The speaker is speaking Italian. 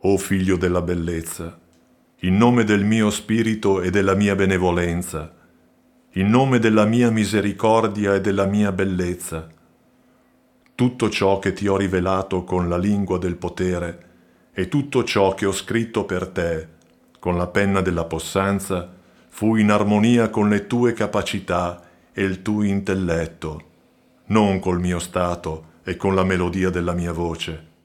o Figlio della bellezza, in nome del mio spirito e della mia benevolenza, in nome della mia misericordia e della mia bellezza. Tutto ciò che ti ho rivelato con la lingua del potere e tutto ciò che ho scritto per te con la penna della possanza fu in armonia con le tue capacità e il tuo intelletto, non col mio stato e con la melodia della mia voce.